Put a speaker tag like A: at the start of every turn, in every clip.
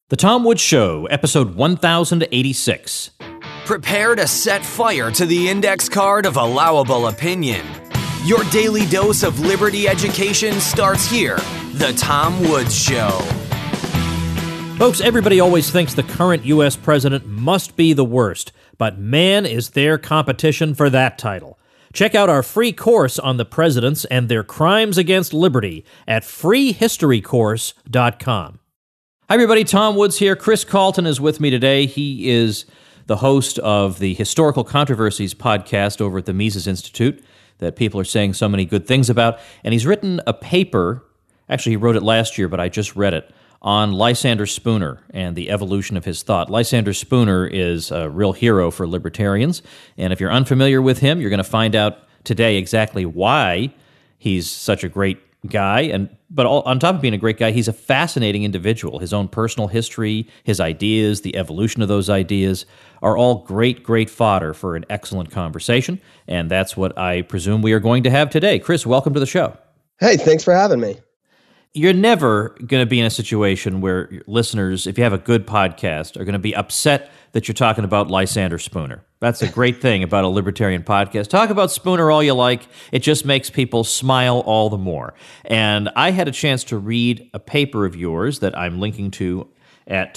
A: The Tom Woods Show, episode 1086.
B: Prepare to set fire to the index card of allowable opinion. Your daily dose of liberty education starts here. The Tom Woods Show.
A: Folks, everybody always thinks the current U.S. president must be the worst, but man, is there competition for that title. Check out our free course on the presidents and their crimes against liberty at freehistorycourse.com. Hi, everybody. Tom Woods here. Chris Calton is with me today. He is the host of the Historical Controversies podcast over at the Mises Institute that people are saying so many good things about. And he's written a paper, actually he wrote it last year, but I just read it, on Lysander Spooner and the evolution of his thought. Lysander Spooner is a real hero for libertarians. And if you're unfamiliar with him, you're going to find out today exactly why he's such a great guy, but on top of being a great guy, he's a fascinating individual. His own personal history, his ideas, the evolution of those ideas are all great fodder for an excellent conversation, and that's what I presume we are going to have today. Chris, welcome to the show.
C: Hey, thanks for having me.
A: You're never going to be in a situation where your listeners, if you have a good podcast, are going to be upset that you're talking about Lysander Spooner. That's a great thing about a libertarian podcast. Talk about Spooner all you like. It just makes people smile all the more. And I had a chance to read a paper of yours that I'm linking to at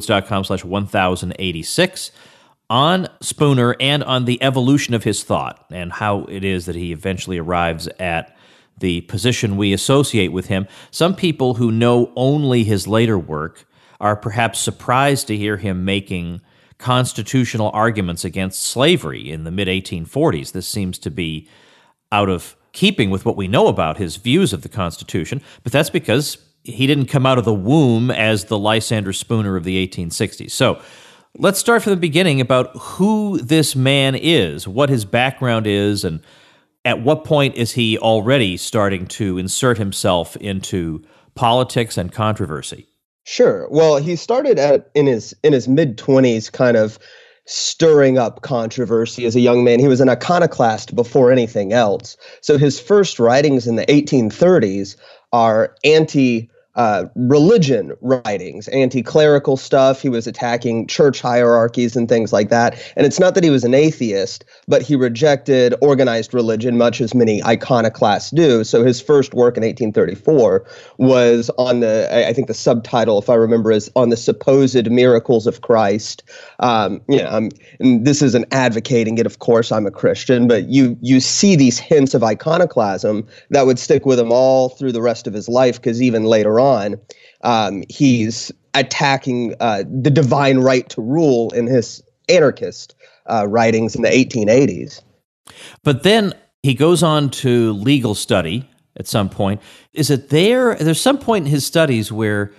A: tomwoods.com/1086 on Spooner and on the evolution of his thought and how it is that he eventually arrives at the position we associate with him. Some people who know only his later work are perhaps surprised to hear him making constitutional arguments against slavery in the mid-1840s. This seems to be out of keeping with what we know about his views of the Constitution, but that's because he didn't come out of the womb as the Lysander Spooner of the 1860s. So let's start from the beginning about who this man is, what his background is, and at what point is he already starting to insert himself into politics and controversy?
C: Sure. Well, he started in his mid-20s kind of stirring up controversy as a young man. He was an iconoclast before anything else. So his first writings in the 1830s are anti-religion writings, anti-clerical stuff. He was attacking church hierarchies and things like that. And it's not that he was an atheist, but he rejected organized religion, much as many iconoclasts do. So his first work in 1834 was on I think the subtitle, if I remember, is On the Supposed Miracles of Christ. And this isn't advocating it, of course, I'm a Christian, but you see these hints of iconoclasm that would stick with him all through the rest of his life, because even later on, he's attacking the divine right to rule in his anarchist writings in the 1880s.
A: But then he goes on to legal study at some point. Is it there's some point in his studies where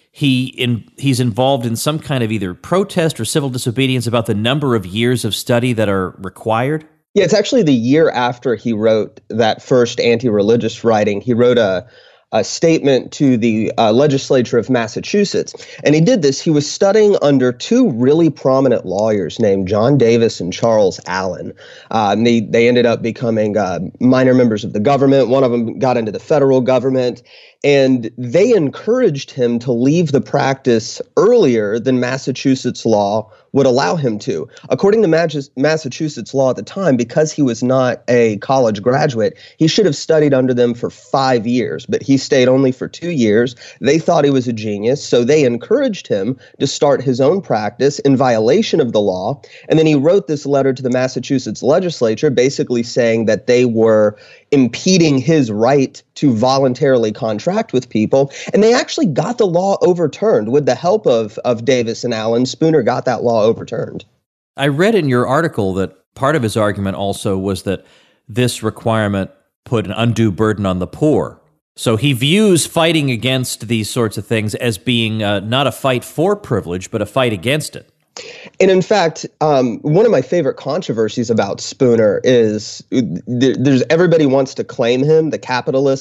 A: he's involved in some kind of either protest or civil disobedience about the number of years of study that are required?
C: Yeah, it's actually the year after he wrote that first anti-religious writing. He wrote a statement to the legislature of Massachusetts. And he did this. He was studying under two really prominent lawyers named John Davis and Charles Allen. They ended up becoming minor members of the government. One of them got into the federal government. And they encouraged him to leave the practice earlier than Massachusetts law would allow him to. According to Massachusetts law at the time, because he was not a college graduate, he should have studied under them for 5 years, but he stayed only for 2 years. They thought he was a genius, so they encouraged him to start his own practice in violation of the law. And then he wrote this letter to the Massachusetts legislature basically saying that they were impeding his right to voluntarily contract with people. And they actually got the law overturned with the help of Davis and Allen. Spooner got that law overturned.
A: I read in your article that part of his argument also was that this requirement put an undue burden on the poor. So he views fighting against these sorts of things as being not a fight for privilege, but a fight against it.
C: And in fact, one of my favorite controversies about Spooner is there's everybody wants to claim him, the capitalist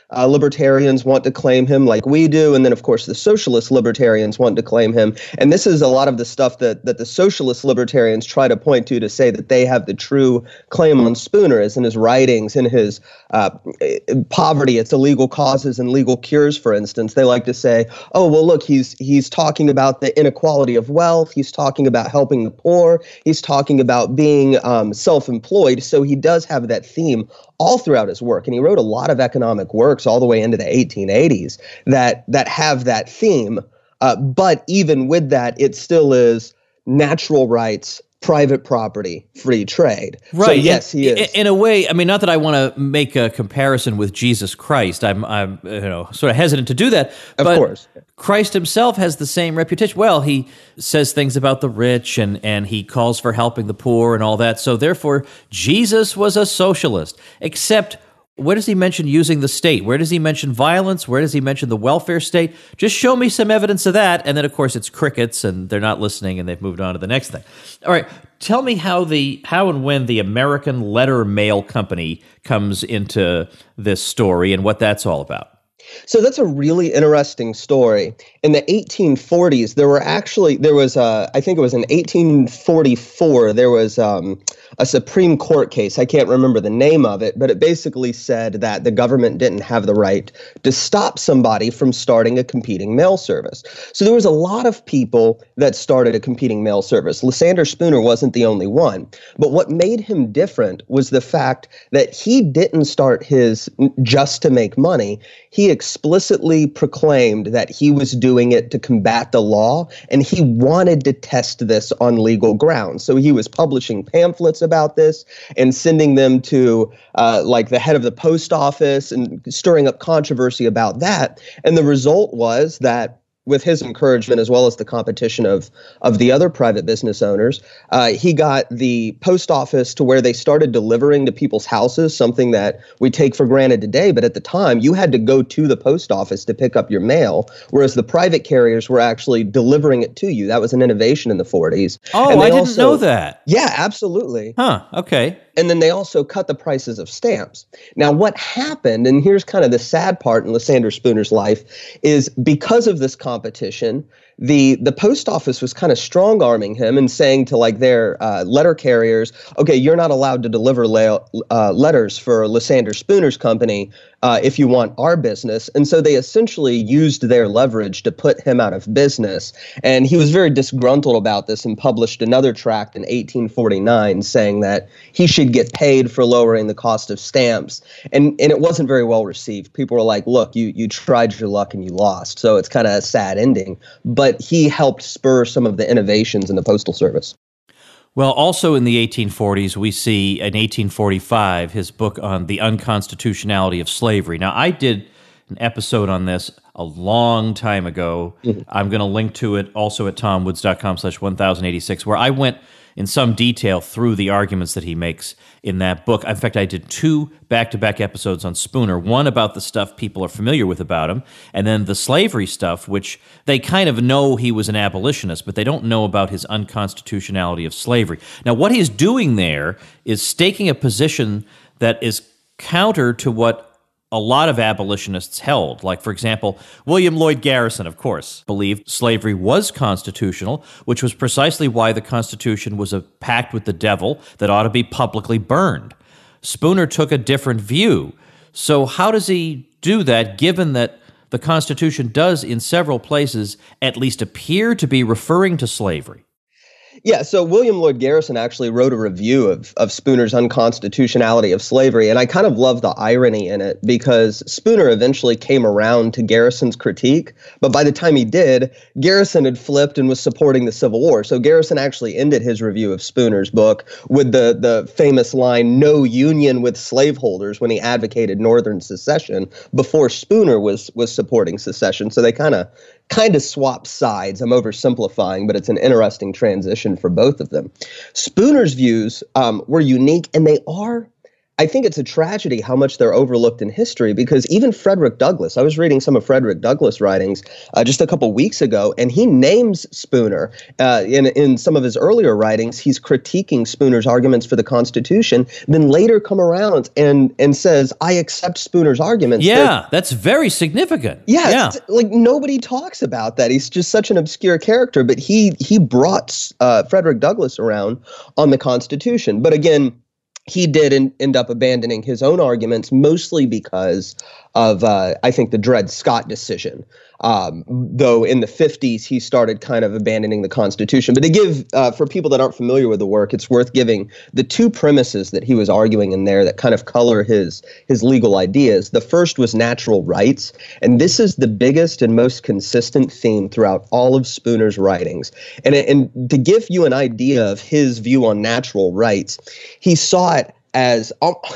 C: libertarians want to claim him like we do. And then, of course, the socialist libertarians want to claim him. And this is a lot of the stuff that the socialist libertarians try to point to say that they have the true claim on Spooner, is in his writings, in his poverty, its illegal causes and legal cures, for instance. They like to say, oh, well, look, he's talking about the inequality of wealth. He's talking about helping the poor. He's talking about being self-employed. So he does have that theme all throughout his work. And he wrote a lot of economic works all the way into the 1880s that have that theme. But even with that, it still is natural rights, private property, free trade.
A: Right.
C: So yes, he is.
A: In a way, I mean, not that I want to make a comparison with Jesus Christ. I'm sort of hesitant to do that.
C: Of
A: but
C: course.
A: Christ himself has the same reputation. Well, he says things about the rich and he calls for helping the poor and all that. So therefore, Jesus was a socialist. Except, where does he mention using the state? Where does he mention violence? Where does he mention the welfare state? Just show me some evidence of that. And then, of course, it's crickets, and they're not listening, and they've moved on to the next thing. All right, tell me how and when the American Letter Mail Company comes into this story and what that's all about.
C: So that's a really interesting story. In the 1840s, I think it was in 1844, there was a Supreme Court case. I can't remember the name of it, but it basically said that the government didn't have the right to stop somebody from starting a competing mail service. So there was a lot of people that started a competing mail service. Lysander Spooner wasn't the only one. But what made him different was the fact that he didn't start his just to make money. He explicitly proclaimed that he was doing it to combat the law, and he wanted to test this on legal grounds. So he was publishing pamphlets about this and sending them to like the head of the post office and stirring up controversy about that. And the result was that, with his encouragement, as well as the competition of the other private business owners, he got the post office to where they started delivering to people's houses, something that we take for granted today. But at the time, you had to go to the post office to pick up your mail, whereas the private carriers were actually delivering it to you. That was an innovation in the 40s.
A: Oh, I didn't know that.
C: Yeah, absolutely.
A: Huh, okay.
C: And then they also cut the prices of stamps. Now, what happened, and here's kind of the sad part in Lysander Spooner's life, is because of this competition, the post office was kind of strong-arming him and saying to like their letter carriers, okay, you're not allowed to deliver letters for Lysander Spooner's company if you want our business. And so they essentially used their leverage to put him out of business. And he was very disgruntled about this and published another tract in 1849 saying that he should get paid for lowering the cost of stamps. And it wasn't very well received. People were like, look, you tried your luck and you lost. So it's kind of a sad ending. But he helped spur some of the innovations in the postal service.
A: Well, also in the 1840s, we see in 1845 his book on the unconstitutionality of slavery. Now, I did an episode on this a long time ago. Mm-hmm. I'm going to link to it also at tomwoods.com/1086, where I went in some detail through the arguments that he makes in that book. In fact, I did 2 back-to-back episodes on Spooner, one about the stuff people are familiar with about him, and then the slavery stuff, which they kind of know he was an abolitionist, but they don't know about his unconstitutionality of slavery. Now, what he's doing there is staking a position that is counter to what a lot of abolitionists held. Like, for example, William Lloyd Garrison, of course, believed slavery was constitutional, which was precisely why the Constitution was a pact with the devil that ought to be publicly burned. Spooner took a different view. So how does he do that, given that the Constitution does, in several places, at least appear to be referring to slavery?
C: Yeah, so William Lloyd Garrison actually wrote a review of Spooner's unconstitutionality of slavery, and I kind of love the irony in it because Spooner eventually came around to Garrison's critique, but by the time he did, Garrison had flipped and was supporting the Civil War. So Garrison actually ended his review of Spooner's book with the famous line, "No union with slaveholders," when he advocated Northern secession before Spooner was supporting secession. So they kind of swap sides. I'm oversimplifying, but it's an interesting transition for both of them. Spooner's views were unique, and they are I think it's a tragedy how much they're overlooked in history, because even Frederick Douglass, I was reading some of Frederick Douglass' writings just a couple weeks ago, and he names Spooner. In some of his earlier writings, he's critiquing Spooner's arguments for the Constitution, then later come around and says, I accept Spooner's arguments.
A: Yeah, that's very significant.
C: Yeah. Like nobody talks about that. He's just such an obscure character, but he brought Frederick Douglass around on the Constitution. But again, he did end up abandoning his own arguments, mostly because of, I think, the Dred Scott decision. Though in the 50s, he started kind of abandoning the Constitution. But to give, for people that aren't familiar with the work, it's worth giving the two premises that he was arguing in there that kind of color his legal ideas. The first was natural rights, and this is the biggest and most consistent theme throughout all of Spooner's writings. And to give you an idea of his view on natural rights, he saw it as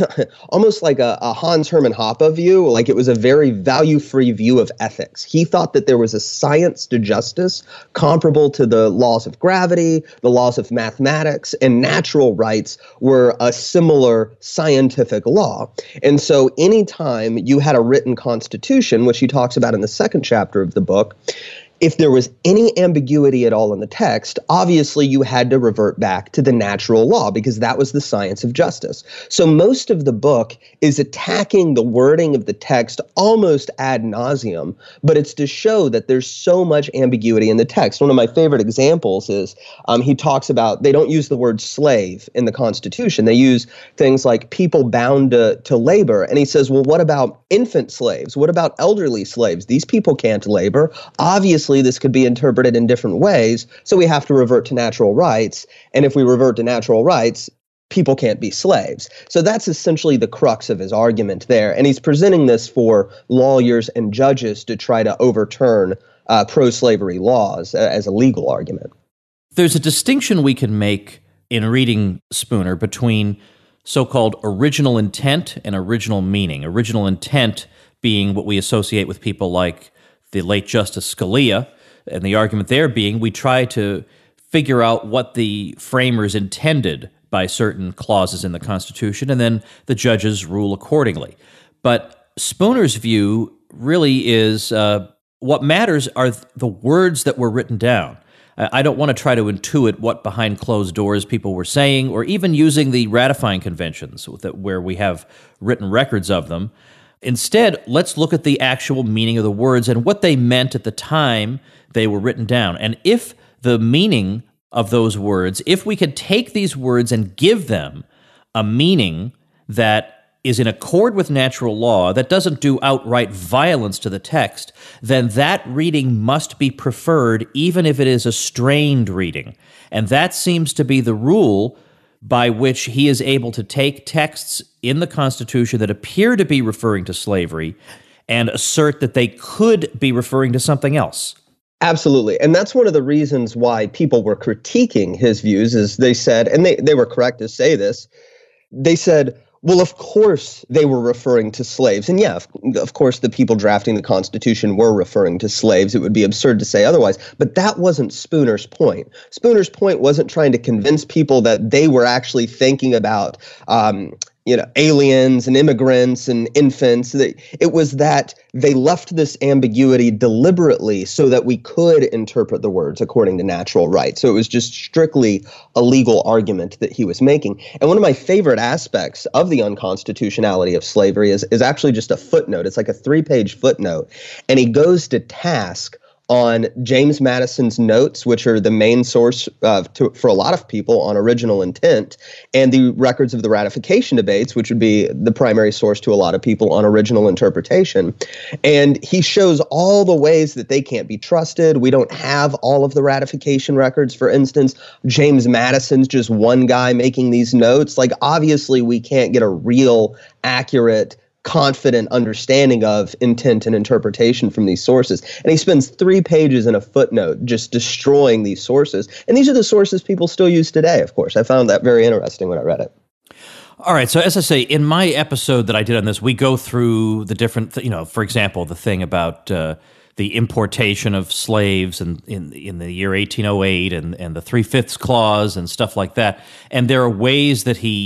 C: almost like a Hans Hermann Hoppe view, like it was a very value-free view of ethics. He thought that there was a science to justice comparable to the laws of gravity, the laws of mathematics, and natural rights were a similar scientific law. And so anytime you had a written constitution, which he talks about in the second chapter of the book, if there was any ambiguity at all in the text, obviously you had to revert back to the natural law because that was the science of justice. So most of the book is attacking the wording of the text almost ad nauseum, but it's to show that there's so much ambiguity in the text. One of my favorite examples is he talks about they don't use the word slave in the Constitution. They use things like people bound to labor. And he says, well, what about infant slaves? What about elderly slaves? These people can't labor. Obviously, this could be interpreted in different ways, so we have to revert to natural rights. And if we revert to natural rights, people can't be slaves. So that's essentially the crux of his argument there. And he's presenting this for lawyers and judges to try to overturn pro-slavery laws as a legal argument.
A: There's a distinction we can make in reading Spooner between so-called original intent and original meaning. Original intent being what we associate with people like the late Justice Scalia, and the argument there being we try to figure out what the framers intended by certain clauses in the Constitution, and then the judges rule accordingly. But Spooner's view really is what matters are the words that were written down. I don't want to try to intuit what behind closed doors people were saying, or even using the ratifying conventions where we have written records of them. Instead, let's look at the actual meaning of the words and what they meant at the time they were written down. And if the meaning of those words, if we could take these words and give them a meaning that is in accord with natural law, that doesn't do outright violence to the text, then that reading must be preferred even if it is a strained reading. And that seems to be the rule by which he is able to take texts in the Constitution that appear to be referring to slavery and assert that they could be referring to something else.
C: Absolutely. And that's one of the reasons why people were critiquing his views, is they said, and they were correct to say this, they said, well, of course they were referring to slaves. And yeah, of course the people drafting the Constitution were referring to slaves. It would be absurd to say otherwise. But that wasn't Spooner's point. Spooner's point wasn't trying to convince people that they were actually thinking about aliens and immigrants and infants. It was that they left this ambiguity deliberately so that we could interpret the words according to natural right. So it was just strictly a legal argument that he was making. And one of my favorite aspects of the unconstitutionality of slavery is actually just a footnote. It's like a 3-page footnote. And he goes to task on James Madison's notes, which are the main source for a lot of people on original intent, and the records of the ratification debates, which would be the primary source to a lot of people on original interpretation. And he shows all the ways that they can't be trusted. We don't have all of the ratification records, for instance. James Madison's just one guy making these notes. Like, obviously, we can't get a real, accurate, confident understanding of intent and interpretation from these sources. And he spends 3 pages in a footnote just destroying these sources. And these are the sources people still use today, of course. I found that very interesting when I read it.
A: All right. So as I say, in my episode that I did on this, we go through the different, for example, the thing about the importation of slaves in the year 1808 and the 3/5 clause and stuff like that. And there are ways that he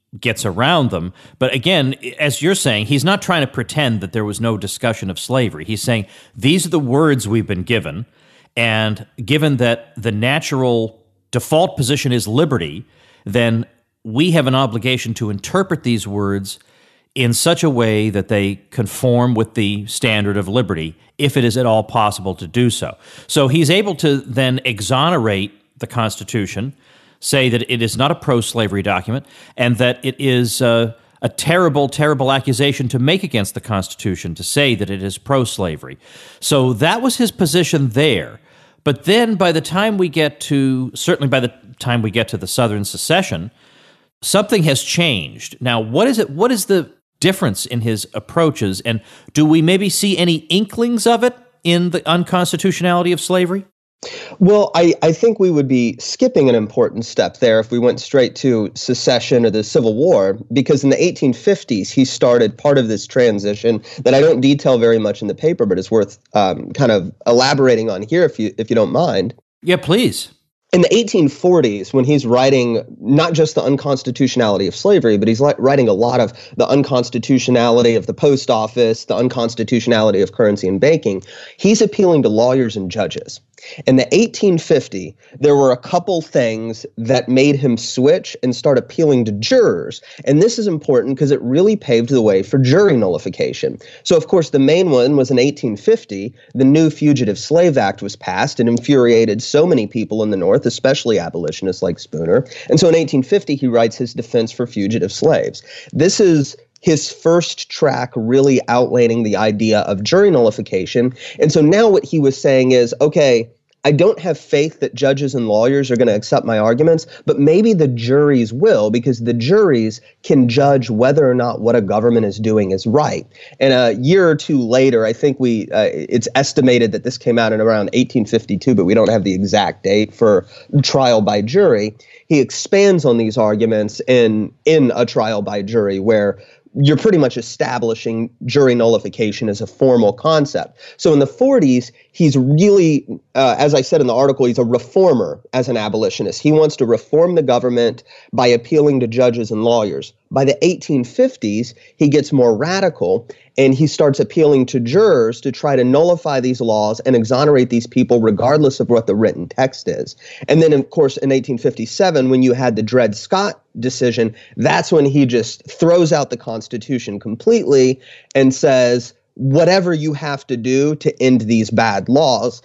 A: gets around them. But again, as you're saying, he's not trying to pretend that there was no discussion of slavery. He's saying these are the words we've been given, and given that the natural default position is liberty, then we have an obligation to interpret these words in such a way that they conform with the standard of liberty, if it is at all possible to do so. So he's able to then exonerate the Constitution, say that it is not a pro-slavery document, and that it is a terrible, terrible accusation to make against the Constitution, to say that it is pro-slavery. So that was his position there. But then by the time we get to, certainly by the time we get to the Southern secession, something has changed. Now, what is it? What is the difference in his approaches, and do we maybe see any inklings of it in the unconstitutionality of slavery?
C: Well, I think we would be skipping an important step there if we went straight to secession or the Civil War, because in the 1850s, he started part of this transition that I don't detail very much in the paper, but it's worth kind of elaborating on here if you don't mind.
A: Yeah, please.
C: In the 1840s, when he's writing not just the unconstitutionality of slavery, but he's writing a lot of the unconstitutionality of the post office, the unconstitutionality of currency and banking, he's appealing to lawyers and judges. In the 1850, there were a couple things that made him switch and start appealing to jurors. And this is important because it really paved the way for jury nullification. So, of course, the main one was in 1850, the new Fugitive Slave Act was passed and infuriated so many people in the North, especially abolitionists like Spooner. And so in 1850, he writes his defense for fugitive slaves. This is his first track really outlining the idea of jury nullification. And so now what he was saying is, okay, I don't have faith that judges and lawyers are going to accept my arguments, but maybe the juries will, because the juries can judge whether or not what a government is doing is right. And a year or two later, I think it's estimated that this came out in around 1852, but we don't have the exact date for trial by jury. He expands on these arguments in a trial by jury where you're pretty much establishing jury nullification as a formal concept. So in the 40s, he's really, as I said in the article, he's a reformer as an abolitionist. He wants to reform the government by appealing to judges and lawyers. By the 1850s, he gets more radical and he starts appealing to jurors to try to nullify these laws and exonerate these people regardless of what the written text is. And then, of course, in 1857, when you had the Dred Scott decision, that's when he just throws out the Constitution completely and says, whatever you have to do to end these bad laws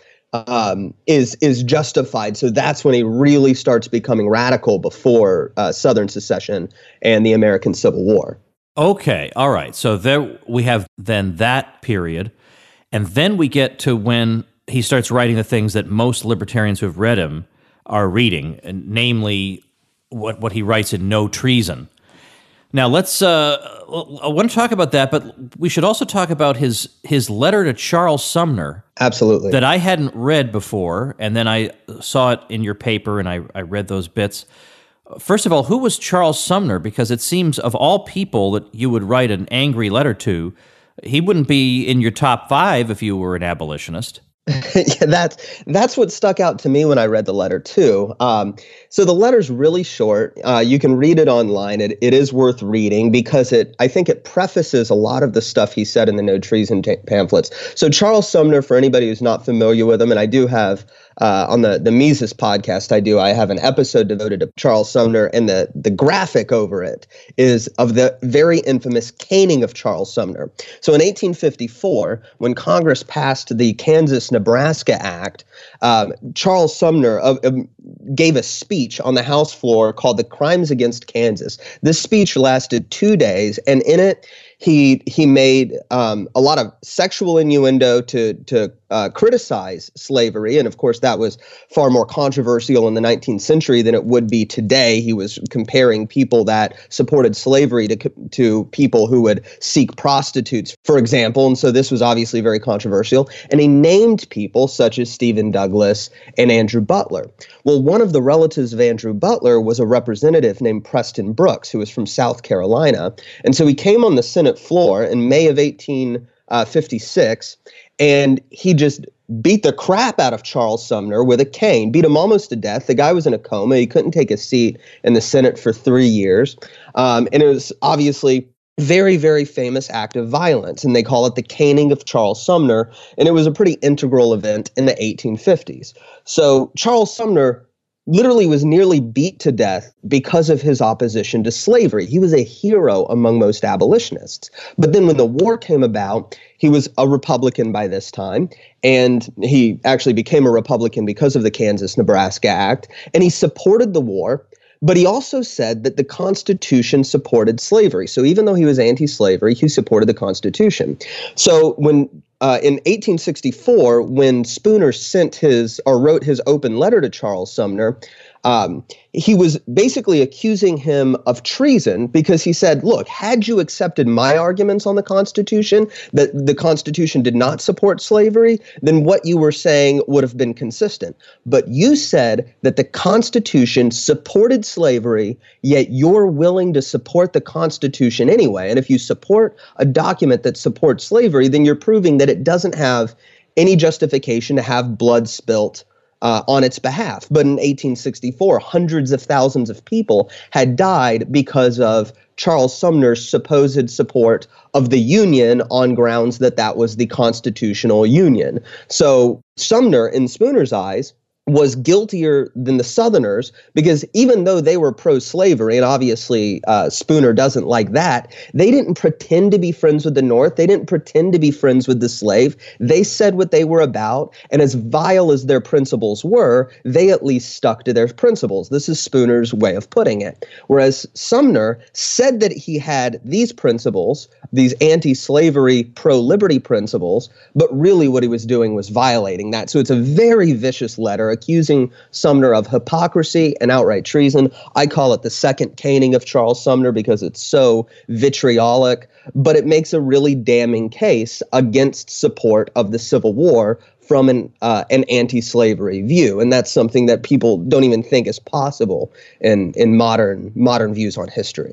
C: is justified. So that's when he really starts becoming radical before Southern secession and the American Civil War.
A: Okay, all right. So there we have then that period, and then we get to when he starts writing the things that most libertarians who have read him are reading, and namely what he writes in No Treason. Now let's. I want to talk about that, but we should also talk about his letter to Charles Sumner.
C: Absolutely.
A: That I hadn't read before, and then I saw it in your paper, and I read those bits. First of all, who was Charles Sumner? Because it seems of all people that you would write an angry letter to, he wouldn't be in your top 5 if you were an abolitionist.
C: Yeah, that's what stuck out to me when I read the letter too. So the letter's really short. You can read it online. It is worth reading because I think it prefaces a lot of the stuff he said in the No Treason pamphlets. So Charles Sumner, for anybody who's not familiar with him, and I do have on the Mises podcast, I have an episode devoted to Charles Sumner, and the graphic over it is of the very infamous caning of Charles Sumner. So in 1854, when Congress passed the Kansas-Nebraska Act, Charles Sumner gave a speech on the House floor called The Crimes Against Kansas. This speech lasted 2 days, and in it, he made a lot of sexual innuendo to criticize slavery. And of course, that was far more controversial in the 19th century than it would be today. He was comparing people that supported slavery to people who would seek prostitutes, for example. And so this was obviously very controversial. And he named people such as Stephen Douglas and Andrew Butler. Well, one of the relatives of Andrew Butler was a representative named Preston Brooks, who was from South Carolina. And so he came on the Senate floor in May of 1856, And he just beat the crap out of Charles Sumner with a cane, beat him almost to death. The guy was in a coma. He couldn't take a seat in the Senate for 3 years. And it was obviously very, very famous act of violence, and they call it the caning of Charles Sumner, and it was a pretty integral event in the 1850s. So Charles Sumner literally was nearly beat to death because of his opposition to slavery. He was a hero among most abolitionists. But then when the war came about, he was a Republican by this time, and he actually became a Republican because of the Kansas-Nebraska Act, and he supported the war. But he also said that the Constitution supported slavery. So even though he was anti-slavery, he supported the Constitution. So when in 1864, when Spooner wrote his open letter to Charles Sumner, he was basically accusing him of treason because he said, look, had you accepted my arguments on the Constitution, that the Constitution did not support slavery, then what you were saying would have been consistent. But you said that the Constitution supported slavery, yet you're willing to support the Constitution anyway. And if you support a document that supports slavery, then you're proving that it doesn't have any justification to have blood spilt on its behalf. But in 1864, hundreds of thousands of people had died because of Charles Sumner's supposed support of the Union on grounds that that was the constitutional Union. So Sumner, in Spooner's eyes, was guiltier than the Southerners because even though they were pro-slavery, and obviously Spooner doesn't like that, they didn't pretend to be friends with the North. They didn't pretend to be friends with the slave. They said what they were about, and as vile as their principles were, they at least stuck to their principles. This is Spooner's way of putting it. Whereas Sumner said that he had these principles, these anti-slavery, pro-liberty principles, but really what he was doing was violating that. So it's a very vicious letter accusing Sumner of hypocrisy and outright treason. I call it the second caning of Charles Sumner because it's so vitriolic, but it makes a really damning case against support of the Civil War from an anti-slavery view. And that's something that people don't even think is possible in modern views on history.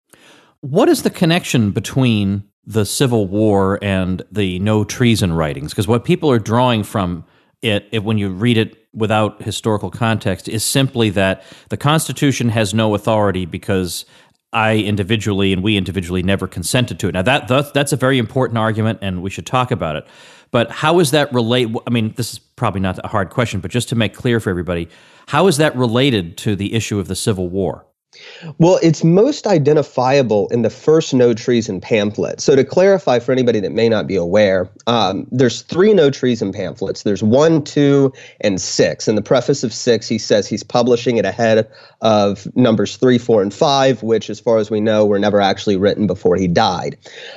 A: What is the connection between the Civil War and the no treason writings? Because what people are drawing from it, when you read it without historical context, is simply that the Constitution has no authority because we individually never consented to it. Now, that's a very important argument, and we should talk about it. But how is that related? I mean, this is probably not a hard question, but just to make clear for everybody, how is that related to the issue of the Civil War?
C: Well, it's most identifiable in the first no treason pamphlet. So to clarify for anybody that may not be aware, there's 3 no treason pamphlets. There's 1, 2, and 6. In the preface of 6, he says he's publishing it ahead of numbers 3, 4, and 5, which, as far as we know, were never actually written before he died.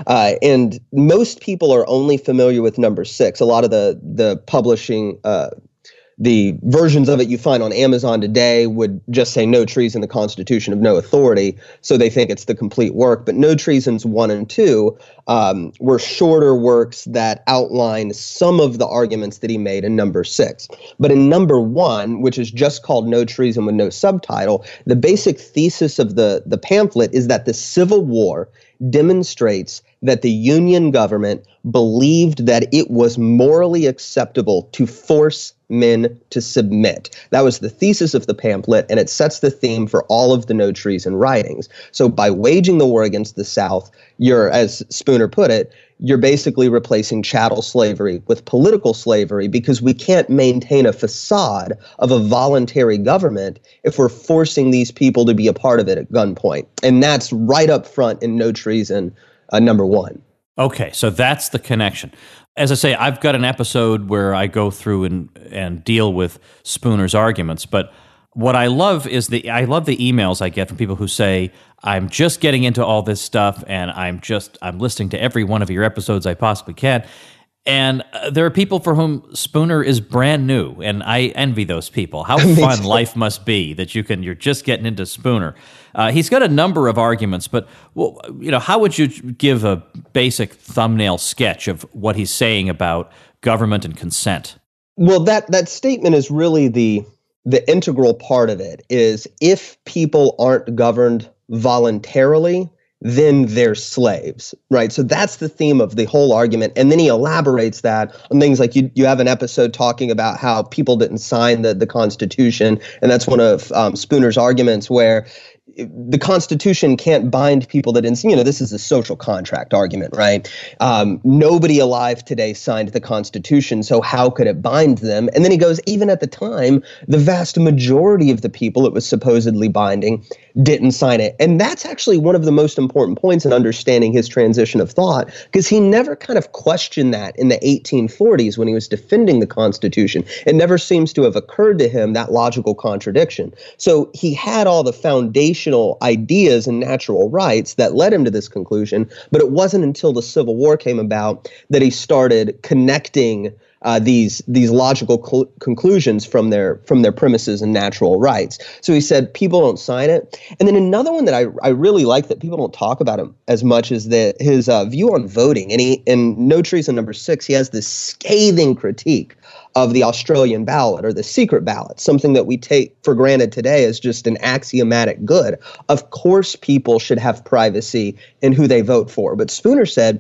C: And most people are only familiar with number 6. A lot of the publishing the versions of it you find on Amazon today would just say no treason, the Constitution of no authority. So they think it's the complete work. But No Treasons 1 and 2 were shorter works that outline some of the arguments that he made in number 6. But in number 1, which is just called No Treason with no subtitle, the basic thesis of the pamphlet is that the Civil War demonstrates that the Union government believed that it was morally acceptable to force men to submit. That was the thesis of the pamphlet, and it sets the theme for all of the no treason writings. So by waging the war against the South, you're, as Spooner put it, you're basically replacing chattel slavery with political slavery because we can't maintain a facade of a voluntary government if we're forcing these people to be a part of it at gunpoint. And that's right up front in No Treason, number 1.
A: Okay, so that's the connection. As I say, I've got an episode where I go through and deal with Spooner's arguments, but what I love is I love the emails I get from people who say, I'm just getting into all this stuff and I'm listening to every one of your episodes I possibly can. And there are people for whom Spooner is brand new, and I envy those people. How fun life must be that you're just getting into Spooner. He's got a number of arguments, but how would you give a basic thumbnail sketch of what he's saying about government and consent?
C: Well, that statement is really the integral part of it. Is if people aren't governed voluntarily, then they're slaves, right? So that's the theme of the whole argument. And then he elaborates that on things like you have an episode talking about how people didn't sign the Constitution. And that's one of Spooner's arguments where the Constitution can't bind people that didn't, this is a social contract argument, right? Nobody alive today signed the Constitution, so how could it bind them? And then he goes, even at the time, the vast majority of the people it was supposedly binding didn't sign it. And that's actually one of the most important points in understanding his transition of thought, because he never kind of questioned that in the 1840s when he was defending the Constitution. It never seems to have occurred to him, that logical contradiction. So he had all the foundational ideas and natural rights that led him to this conclusion, but it wasn't until the Civil War came about that he started connecting these logical conclusions from their premises and natural rights. So he said people don't sign it. And then another one that I really like that people don't talk about him as much is that his view on voting. And in No Treason number 6, he has this scathing critique of the Australian ballot or the secret ballot, something that we take for granted today as just an axiomatic good. Of course, people should have privacy in who they vote for. But Spooner said,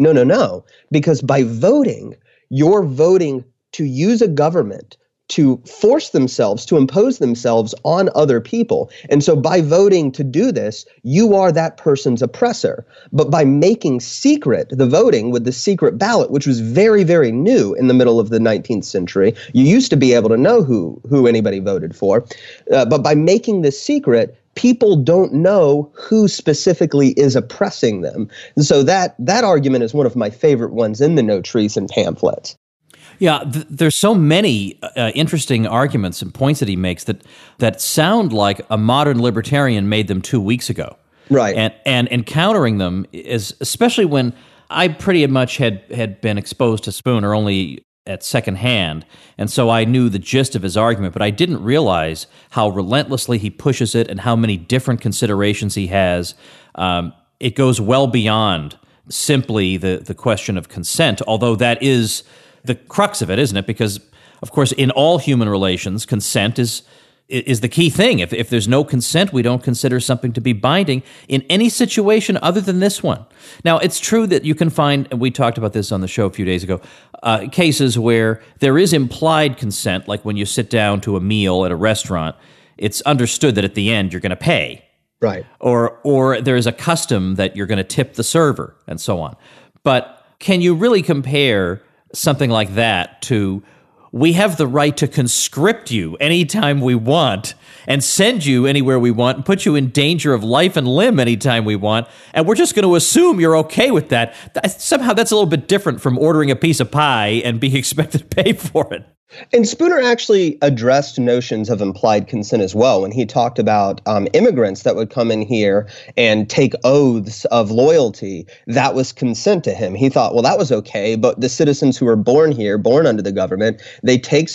C: no, because by voting, you're voting to use a government to force themselves, to impose themselves on other people. And so by voting to do this, you are that person's oppressor. But by making secret the voting with the secret ballot, which was very, very new in the middle of the 19th century, you used to be able to know who anybody voted for. But by making this secret, people don't know who specifically is oppressing them. And so that argument is one of my favorite ones in the No Treason pamphlets.
A: Yeah, there's so many interesting arguments and points that he makes that sound like a modern libertarian made them 2 weeks ago.
C: Right.
A: And encountering them is, especially when I pretty much had been exposed to Spooner only at secondhand, and so I knew the gist of his argument, but I didn't realize how relentlessly he pushes it and how many different considerations he has. It goes well beyond simply the question of consent, although that is the crux of it, isn't it? Because, of course, in all human relations, consent is the key thing. If there's no consent, we don't consider something to be binding in any situation other than this one. Now, it's true that you can find, and we talked about this on the show a few days ago, cases where there is implied consent, like when you sit down to a meal at a restaurant, it's understood that at the end you're going to pay.
C: Right.
A: Or there is a custom that you're going to tip the server and so on. But can you really compare something like that to, we have the right to conscript you anytime we want and send you anywhere we want and put you in danger of life and limb anytime we want, and we're just going to assume you're okay with that. Somehow that's a little bit different from ordering a piece of pie and being expected to pay for it.
C: And Spooner actually addressed notions of implied consent as well when he talked about immigrants that would come in here and take oaths of loyalty. That was consent to him. He thought, well, that was okay, but the citizens who were born here, born under the government, they take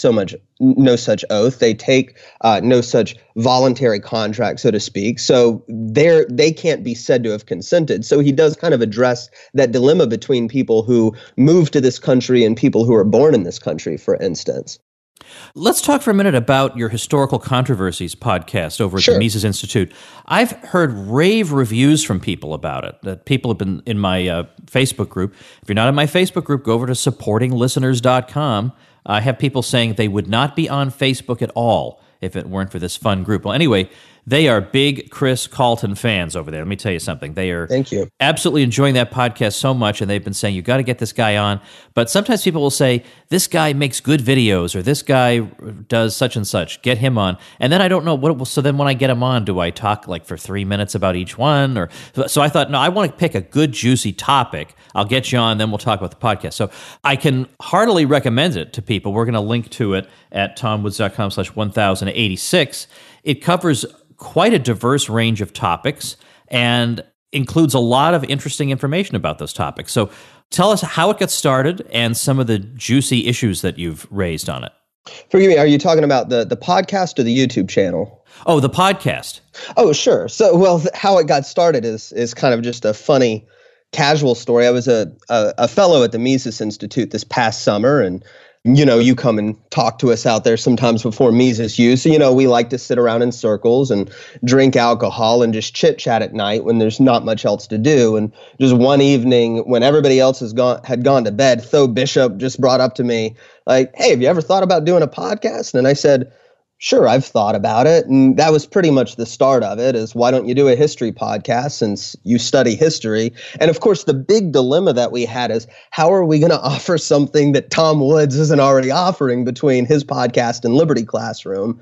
C: no such oath. They take no such voluntary contract, so to speak. So they can't be said to have consented. So he does kind of address that dilemma between people who move to this country and people who are born in this country, for instance.
A: Let's talk for a minute about your Historical Controversies podcast over at the Mises Institute. I've heard rave reviews from people about it, that people have been in my Facebook group. If you're not in my Facebook group, go over to supportinglisteners.com. I have people saying they would not be on Facebook at all if it weren't for this fun group. Well, anyway, they are big Chris Calton fans over there. Let me tell you something. They are absolutely enjoying that podcast so much, and they've been saying, you got to get this guy on. But sometimes people will say, this guy makes good videos, or this guy does such and such. Get him on. And then I don't know, so then when I get him on, do I talk like for 3 minutes about each one? So I thought, no, I want to pick a good, juicy topic. I'll get you on, then we'll talk about the podcast. So I can heartily recommend it to people. We're going to link to it at tomwoods.com/1086. It covers quite a diverse range of topics and includes a lot of interesting information about those topics. So tell us how it got started and some of the juicy issues that you've raised on it.
C: Forgive me, are you talking about the podcast or the YouTube channel?
A: Oh, the podcast.
C: Oh, sure. So, well, how it got started is kind of just a funny, casual story. I was a fellow at the Mises Institute this past summer, and You come and talk to us out there sometimes before Mises you. So, we like to sit around in circles and drink alcohol and just chit chat at night when there's not much else to do. And just one evening when everybody else had gone to bed, Tho Bishop just brought up to me like, "Hey, have you ever thought about doing a podcast?" And I said, "Sure, I've thought about it." And that was pretty much the start of it, is why don't you do a history podcast since you study history? And of course, the big dilemma that we had is, how are we going to offer something that Tom Woods isn't already offering between his podcast and Liberty Classroom?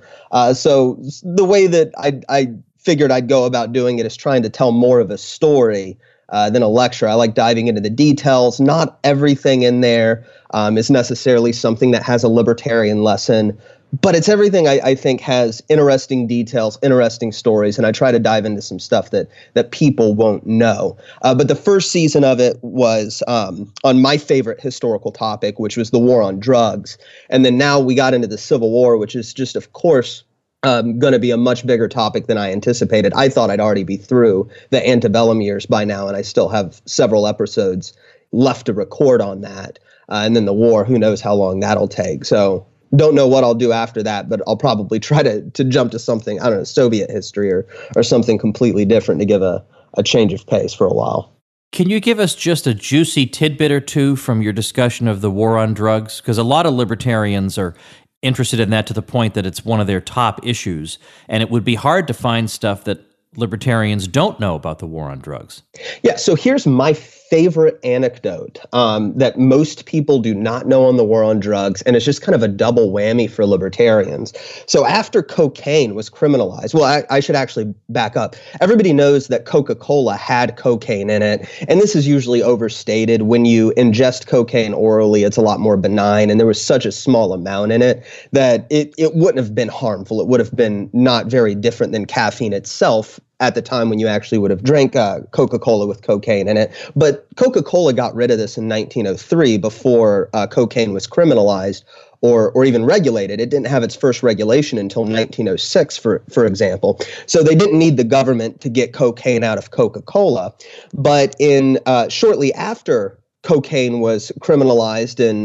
C: So the way that I figured I'd go about doing it is trying to tell more of a story than a lecture. I like diving into the details. Not everything in there is necessarily something that has a libertarian lesson, but it's everything I think has interesting details, interesting stories, and I try to dive into some stuff that people won't know. But the first season of it was on my favorite historical topic, which was the war on drugs. And then now we got into the Civil War, which is just, of course, going to be a much bigger topic than I anticipated. I thought I'd already be through the antebellum years by now, and I still have several episodes left to record on that. And then the war, who knows how long that'll take. So don't know what I'll do after that, but I'll probably try to jump to something, I don't know, Soviet history or something completely different to give a change of pace for a while.
A: Can you give us just a juicy tidbit or two from your discussion of the war on drugs? Because a lot of libertarians are interested in that to the point that it's one of their top issues, and it would be hard to find stuff that libertarians don't know about the war on drugs.
C: Yeah, so here's my favorite anecdote that most people do not know on the war on drugs, and it's just kind of a double whammy for libertarians. So after cocaine was criminalized, well, I should actually back up. Everybody knows that Coca-Cola had cocaine in it, and this is usually overstated. When you ingest cocaine orally, it's a lot more benign, and there was such a small amount in it that it wouldn't have been harmful. It would have been not very different than caffeine itself at the time when you actually would have drank Coca-Cola with cocaine in it. But Coca-Cola got rid of this in 1903 before cocaine was criminalized or even regulated. It didn't have its first regulation until 1906, for example. So they didn't need the government to get cocaine out of Coca-Cola. But shortly after cocaine was criminalized in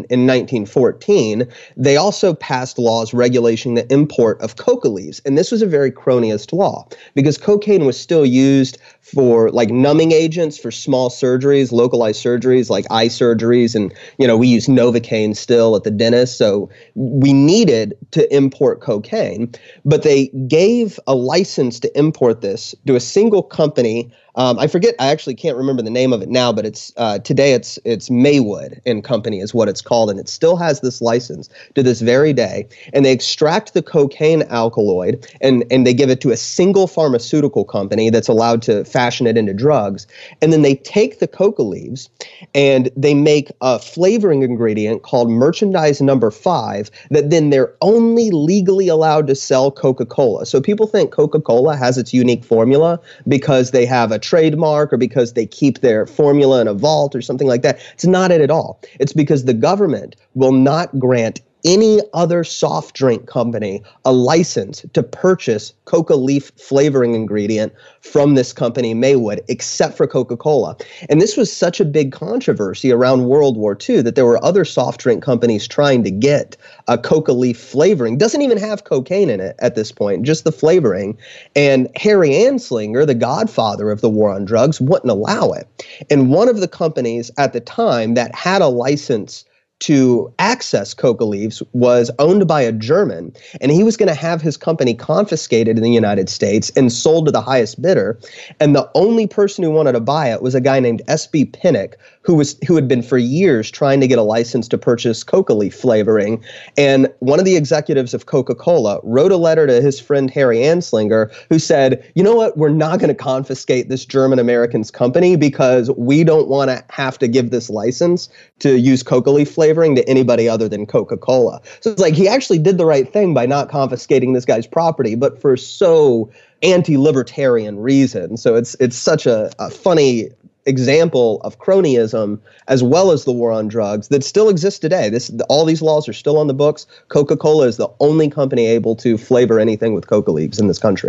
C: 1914, they also passed laws regulating the import of coca leaves. And this was a very cronyist law because cocaine was still used for like numbing agents for small surgeries, localized surgeries like eye surgeries. And, we use Novocaine still at the dentist. So we needed to import cocaine, but they gave a license to import this to a single company. I forget, I actually can't remember the name of it now, but it's today it's Maywood and Company is what it's called, and it still has this license to this very day. And they extract the cocaine alkaloid and they give it to a single pharmaceutical company that's allowed to fashion it into drugs. And then they take the coca leaves and they make a flavoring ingredient called merchandise number 5 that then they're only legally allowed to sell Coca-Cola. So people think Coca-Cola has its unique formula because they have a trademark or because they keep their formula in a vault or something like that. It's not it at all. It's because the government will not grant any other soft drink company a license to purchase coca leaf flavoring ingredient from this company, Maywood, except for Coca-Cola. And this was such a big controversy around World War II that there were other soft drink companies trying to get a coca leaf flavoring. Doesn't even have cocaine in it at this point, just the flavoring. And Harry Anslinger, the godfather of the war on drugs, wouldn't allow it. And one of the companies at the time that had a license to access coca leaves was owned by a German, and he was going to have his company confiscated in the United States and sold to the highest bidder. And the only person who wanted to buy it was a guy named S.B. Pinnock, who had been for years trying to get a license to purchase coca leaf flavoring. And one of the executives of Coca-Cola wrote a letter to his friend Harry Anslinger, who said, "You know what? We're not going to confiscate this German-American's company because we don't want to have to give this license to use coca leaf flavoring to anybody other than Coca-Cola." So it's like he actually did the right thing by not confiscating this guy's property, but for so anti-libertarian reasons. So it's such a funny example of cronyism as well as the war on drugs that still exists today. All these laws are still on the books. Coca-Cola is the only company able to flavor anything with coca leaves in this country.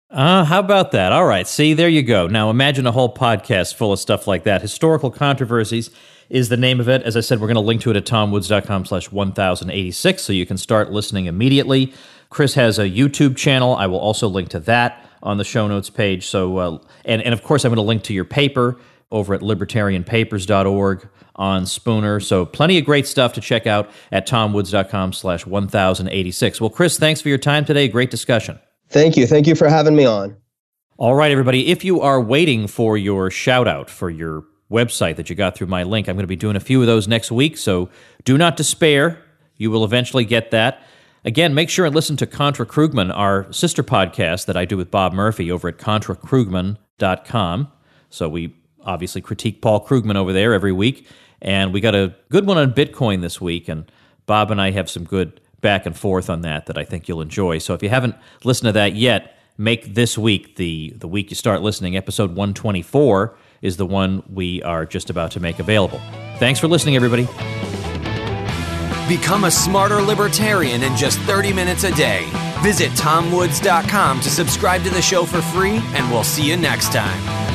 A: How about that? All right. See, there you go. Now imagine a whole podcast full of stuff like that. Historical Controversies is the name of it. As I said, we're going to link to it at tomwoods.com/1086, so you can start listening immediately. Chris has a YouTube channel. I will also link to that on the show notes page. So, and of course, I'm going to link to your paper over at libertarianpapers.org on Spooner. So plenty of great stuff to check out at tomwoods.com/1086. Well, Chris, thanks for your time today. Great discussion.
C: Thank you. Thank you for having me on.
A: All right, everybody. If you are waiting for your shout out for your website that you got through my link, I'm going to be doing a few of those next week. So do not despair. You will eventually get that. Again, make sure and listen to Contra Krugman, our sister podcast that I do with Bob Murphy over at contrakrugman.com. So we obviously critique Paul Krugman over there every week. And we got a good one on Bitcoin this week. And Bob and I have some good back and forth on that I think you'll enjoy. So if you haven't listened to that yet, make this week the week you start listening. Episode 124 is the one we are just about to make available. Thanks for listening, everybody.
B: Become a smarter libertarian in just 30 minutes a day. Visit tomwoods.com to subscribe to the show for free, and we'll see you next time.